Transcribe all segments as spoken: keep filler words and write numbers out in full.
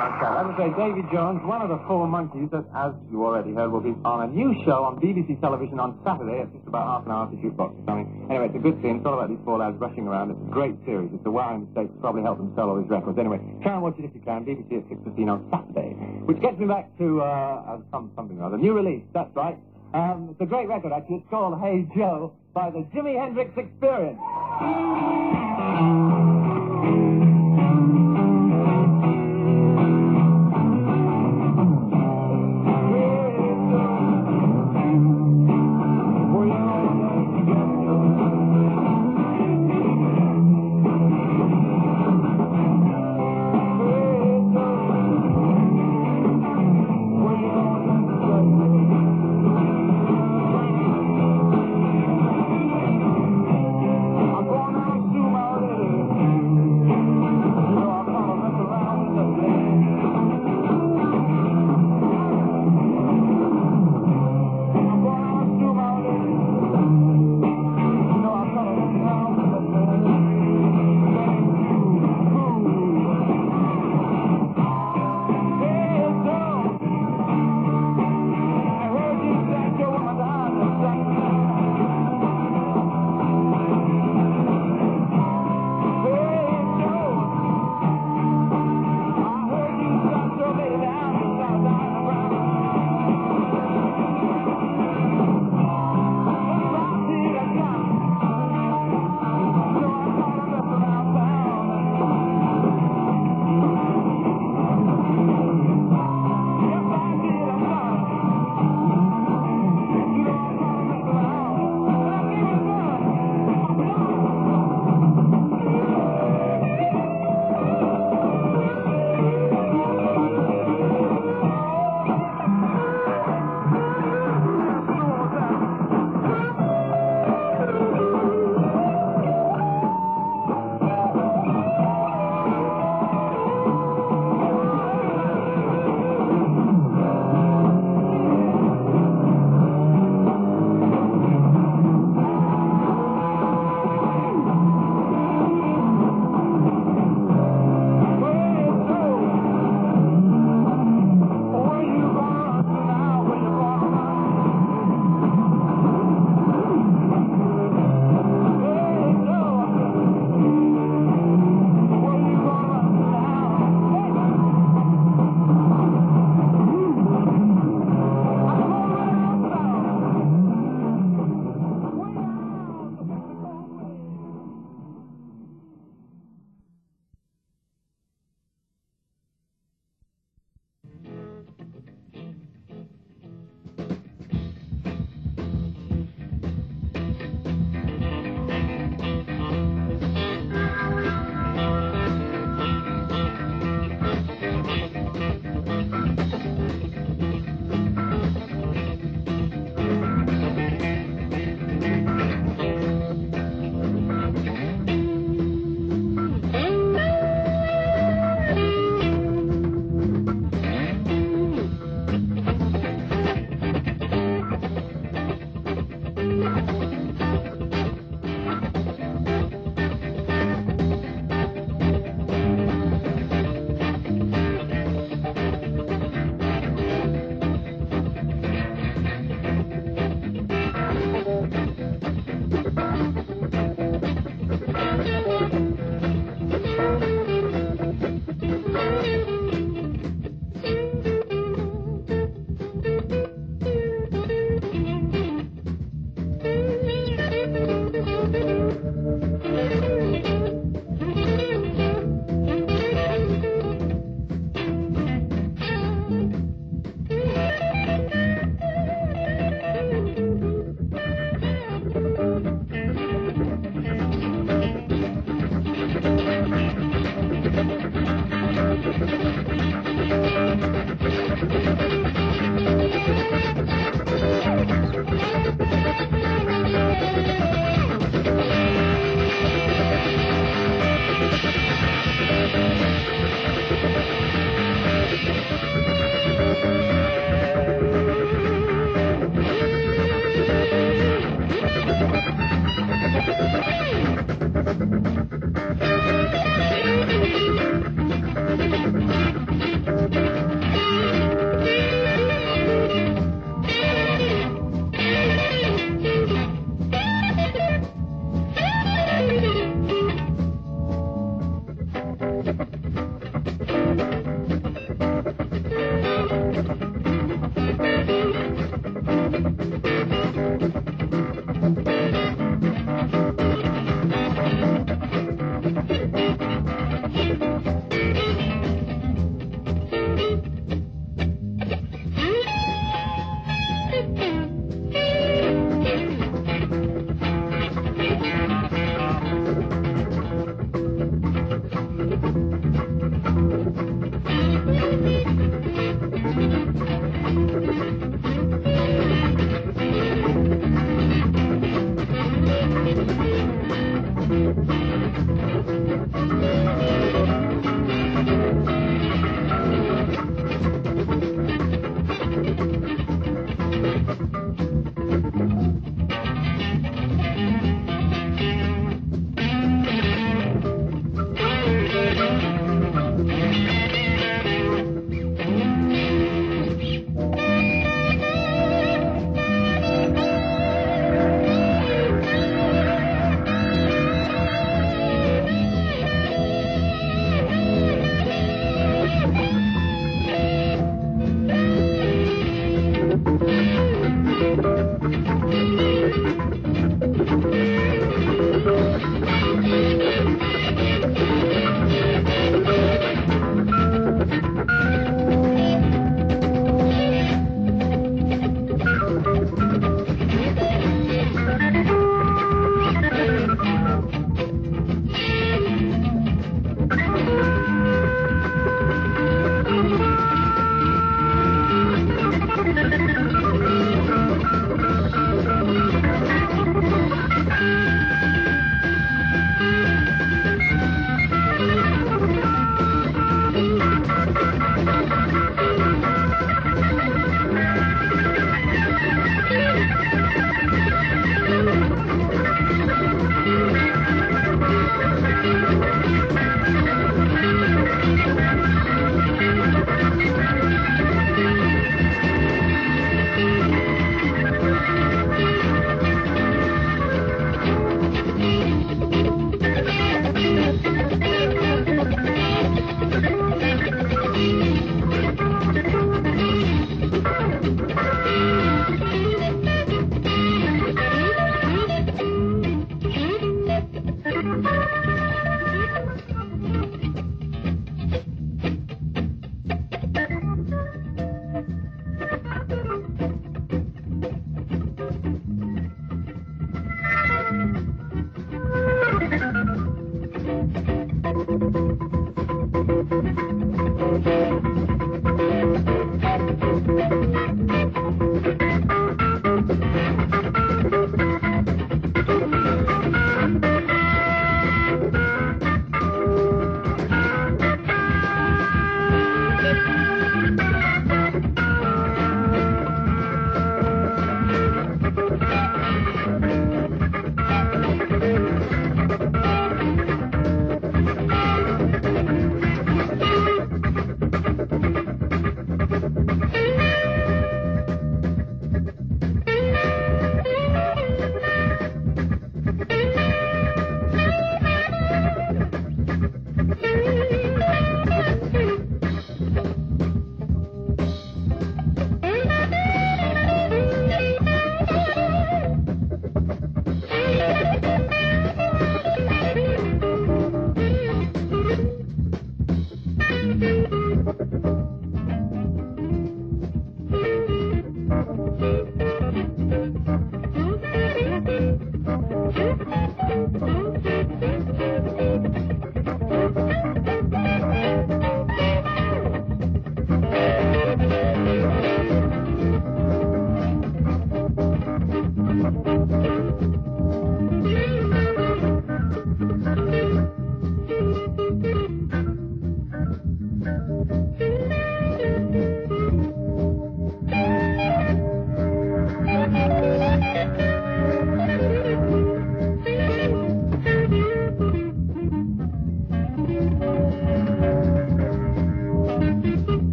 As I say, Davy Jones, one of the four monkeys that, as you already heard, will be on a new show on B B C television on Saturday at just about half an hour after Jukebox or something. Anyway, it's a good scene. It's all about these four lads rushing around. It's a great series. It's a wow mistake to probably help them sell all these records. Anyway, try and watch it if you can. B B C at six fifteen on Saturday. Which gets me back to uh, some, something or other. New release, that's right. Um, it's a great record, actually. It's called Hey Joe by the Jimi Hendrix Experience.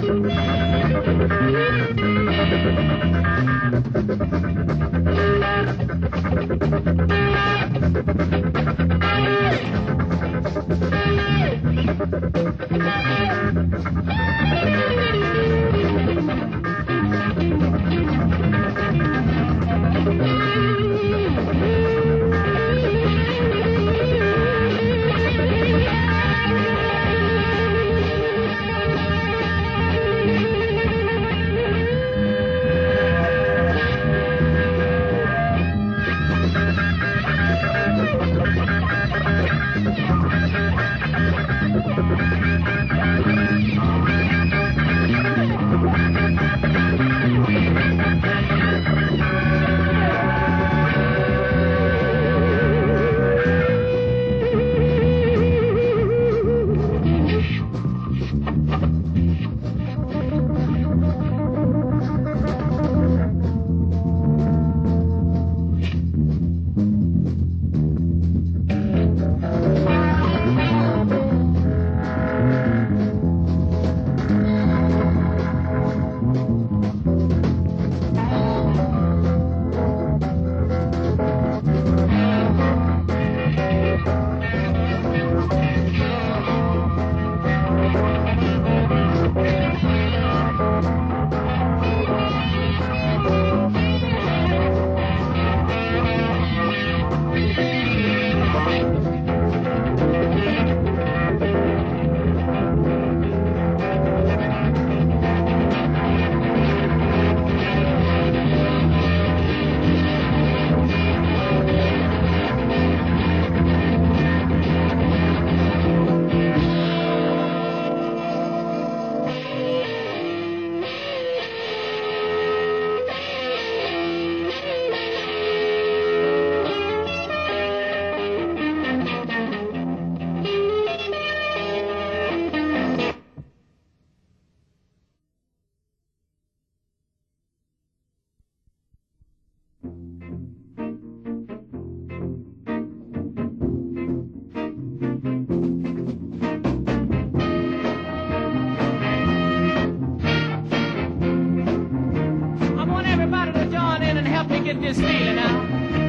get this feeling out.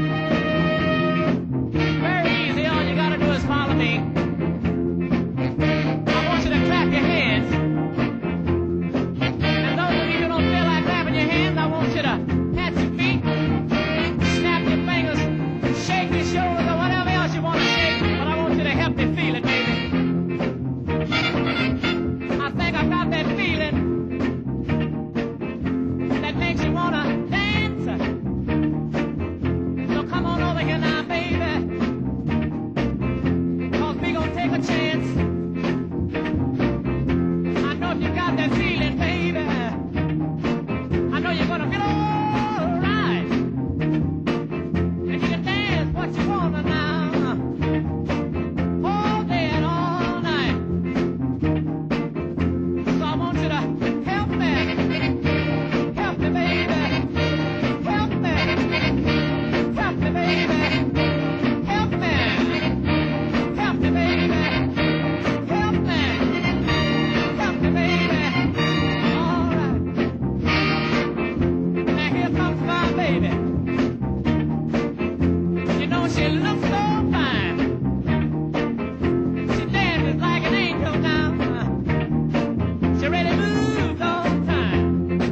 Very easy, all you gotta do is follow me. I want you to clap your hands. And those of you who don't feel like clapping your hands, I want you to pat your feet, snap your fingers, shake your shoulders, or whatever else you want to shake. But I want you to help me feel it, baby. I think I've got that feeling that makes you wanna dance. So come on over here now, baby, 'cause we gonna take a chance. I know if you got that feeling, baby, I know you're gonna feel all right. And you can dance what you wanna now, all day and all night. So I want you to help me, help me, baby, help me, help me, baby, help me, help me, baby, help me, help me, baby. All right. Now here comes my baby. You know she looks so fine. She dances like an angel now. She really moves all the time.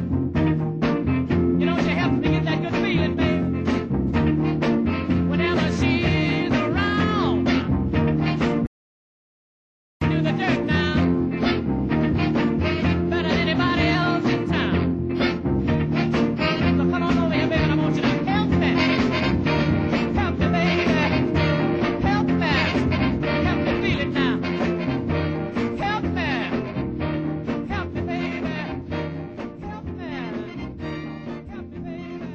You know she helps me get that good feeling, baby. Whenever she's around, do the dirt now better than anybody else in town. So come on over here, baby, and I want you to help me, help me, baby, help me, help me feel it now. Help me, help me, baby, help me, help me, baby.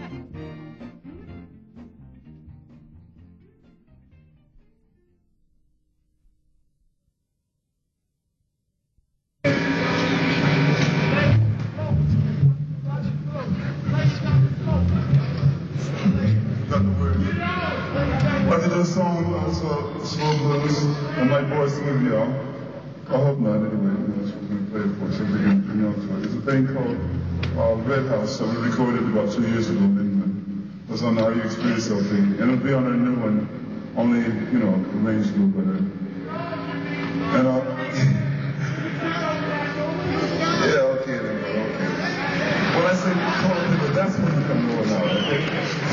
Got the word. After this song, also slow blues, and my voice with y'all. I hope not, anyway. You know, she's gonna play it for us. She's pretty young for this. thing called uh, Red House that we recorded about two years ago. And it was on the Are You Experiencing thing. And it'll be on a new one, only, you know, arranged a little better. And, uh, yeah, okay, then, okay. When I say call people, that's when you come over now, okay?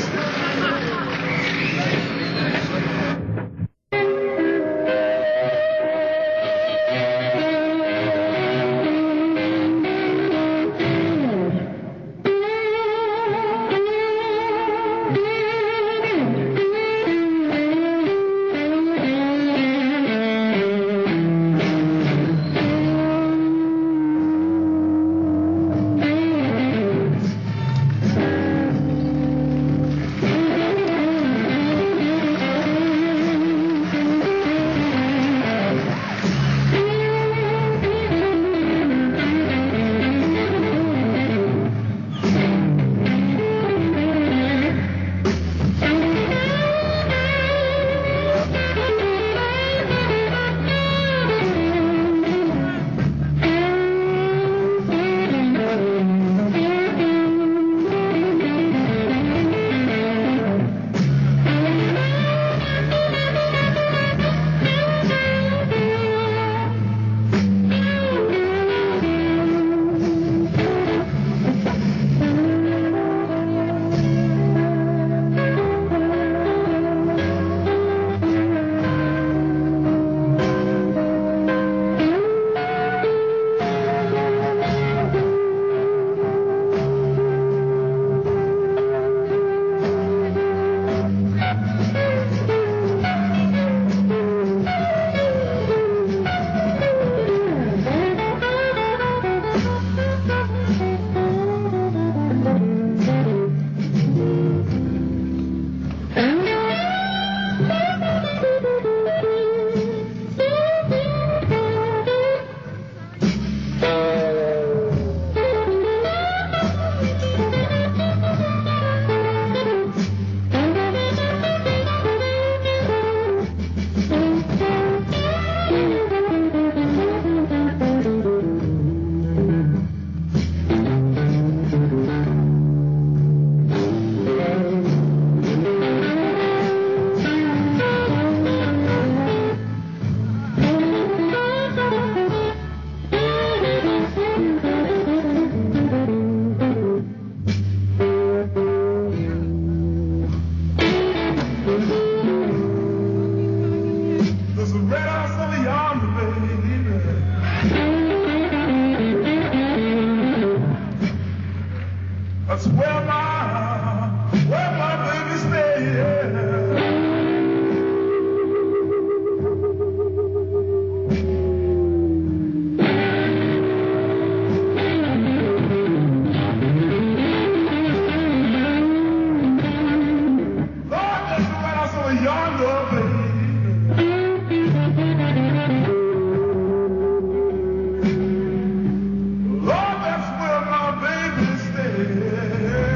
That's where my, where my baby stays. Lord, that's where I saw yonder, baby. Lord, that's where my baby stays.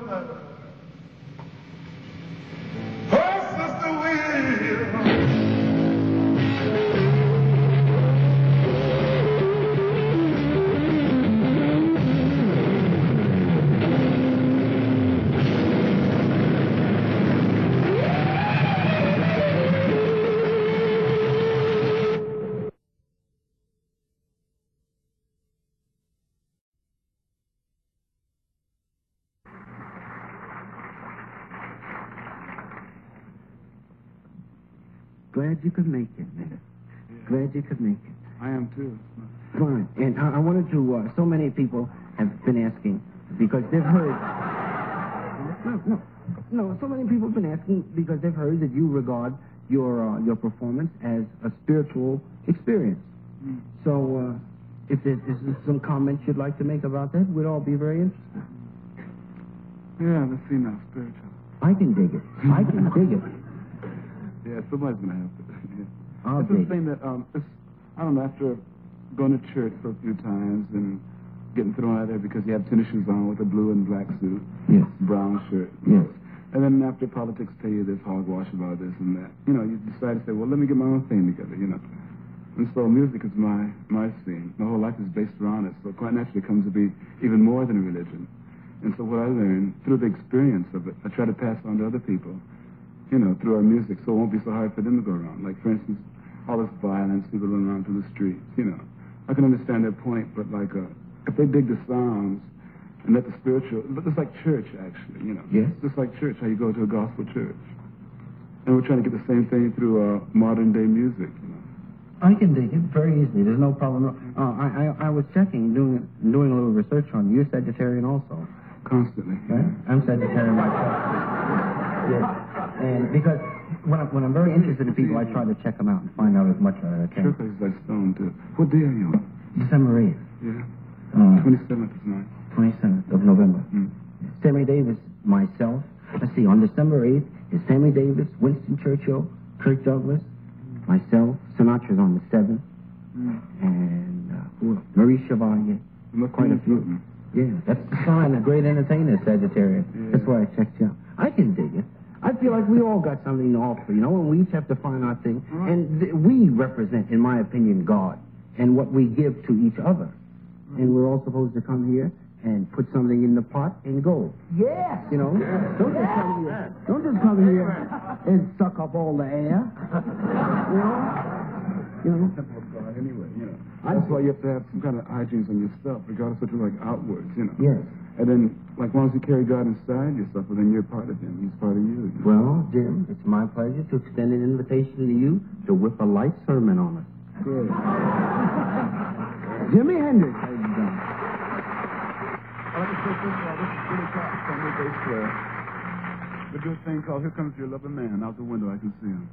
Glad you could make it, man. Yeah. Glad you could make it. I am too. Fine. And I, I wanted to, uh, so many people have been asking, because they've heard, no, no, no, so many people have been asking because they've heard that you regard your, uh, your performance as a spiritual experience. Mm. So, uh, if there's, if there's some comments you'd like to make about that, we'd all be very interested. Yeah, let's see now, spiritual. I can dig it. I can dig it. Yeah, somebody's gonna have to. Yeah. I'll it's the dig thing that um, it's, I don't know. After going to church for a few times and getting thrown out there because you have tennis shoes on with a blue and black suit, yes, brown shirt, yes, and then after politics tell you this hogwash about this and that, you know, you decide to say, well, let me get my own thing together, you know. And so music is my my scene. My whole life is based around it, so quite naturally it comes to be even more than a religion. And so what I learned through the experience of it, I try to pass on to other people, you know, through our music, so it won't be so hard for them to go around. Like, for instance, all this violence, people running around through the streets, you know. I can understand their point, but like, uh, if they dig the sounds and let the spiritual, but it's like church, actually, you know. Yes. Just like church, how you go to a gospel church. And we're trying to get the same thing through uh, modern-day music, you know. I can dig it very easily. There's no problem. Uh, I, I I was checking, doing doing a little research on you. You're Sagittarian also. Constantly. Right? I'm Sagittarian myself. Yes. And because when, I, when I'm very interested in people, I try to check them out and find out as much as I can. Sure, is like stone, too. What day are you on? December eighth. Yeah. Uh, twenty-seventh is nice. twenty-seventh of November. Mm. Sammy Davis, myself. Let's see, on December eighth is Sammy Davis, Winston Churchill, Kirk Douglas, myself. Sinatra's on the seventh. Mm. And uh, who else? Marie Chevalier. Quite a few. Mm. Yeah, that's the sign of great entertainer, Sagittarius. Yeah. That's why I checked you out. I can dig it. I feel like we all got something to offer, you know, and we each have to find our thing. Right. And th- we represent, in my opinion, God and what we give to each other. Right. And we're all supposed to come here and put something in the pot and go. Yes! You know? Yeah. Don't just come here. Don't just come here and suck up all the air. You know? You know? Temple of God, anyway, you know. That's why you have to have some kind of hygiene on yourself, regardless of what you like outwards, you know. Yes. And then, like, once you carry God inside yourself, well, then you're part of Him. He's part of you. you know? Well, Jim, it's my pleasure to extend an invitation to you to whip a light sermon on us. Good. Jimi Hendrix, ladies and gentlemen. I like to say, first of all, this is Billy Cox, Sunday bass player. We do a thing called Here Comes Your Loving Man. Out the window, I can see him.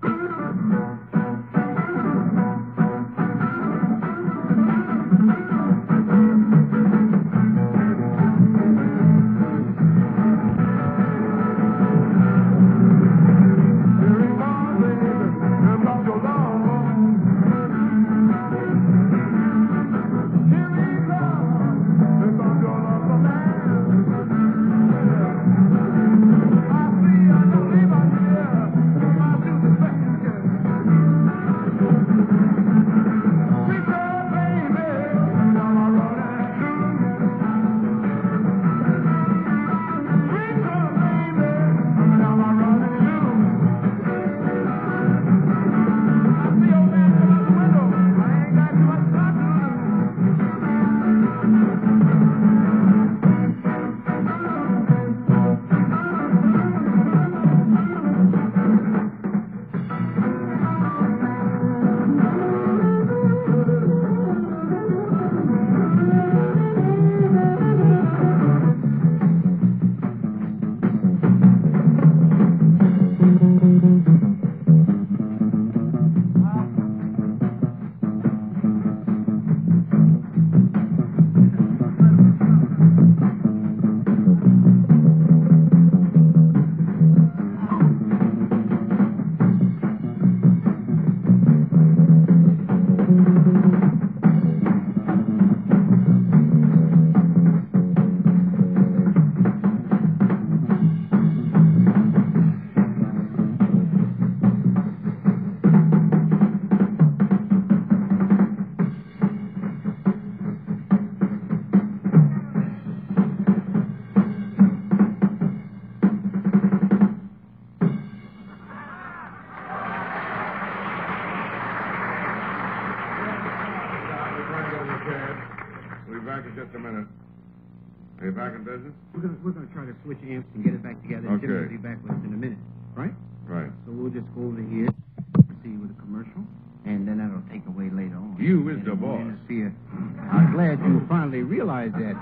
we're going to try to switch amps and get it back together. And Jimmy will Okay. be back with us in a minute, right? Right. So we'll just go over here, proceed with a commercial, and then that'll take away later on. You is And the it won't boss. interfere. I'm glad you finally realized that.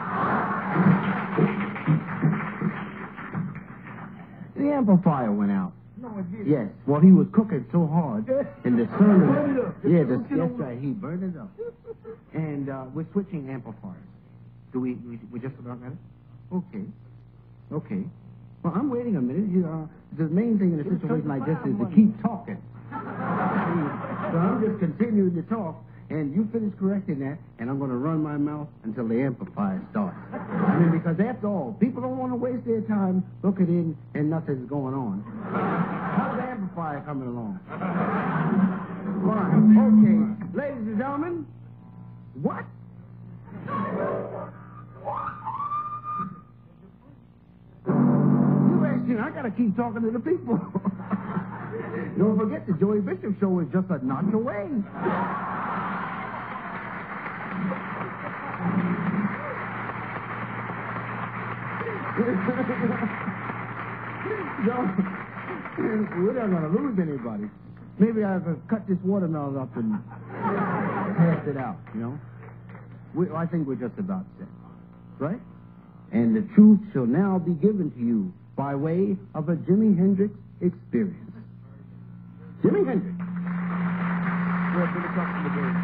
The amplifier went out. No, it didn't. Yes. Well, he was cooking so hard in the sermon. Yeah, the, that's right. He burned it up. And uh, we're switching amplifiers. Do we, we? We just about got it? Okay. Okay. Well, I'm waiting a minute. You, uh, the main thing in a situation like this is to keep talking. So I'm just continuing to talk, and you finish correcting that, and I'm going to run my mouth until the amplifier starts. I mean, because after all, people don't want to waste their time looking in and nothing's going on. How's the amplifier coming along? Fine. Okay. Ladies and gentlemen, what? You asking, I got to keep talking to the people. Don't forget, the Joey Bishop Show is just a notch away. So, we're not going to lose anybody. Maybe I could cut this watermelon up and pass it out, you know? We, I think we're just about set, right? And the truth shall now be given to you by way of a Jimi Hendrix experience. Jimi Hendrix. Well, to the top of the day.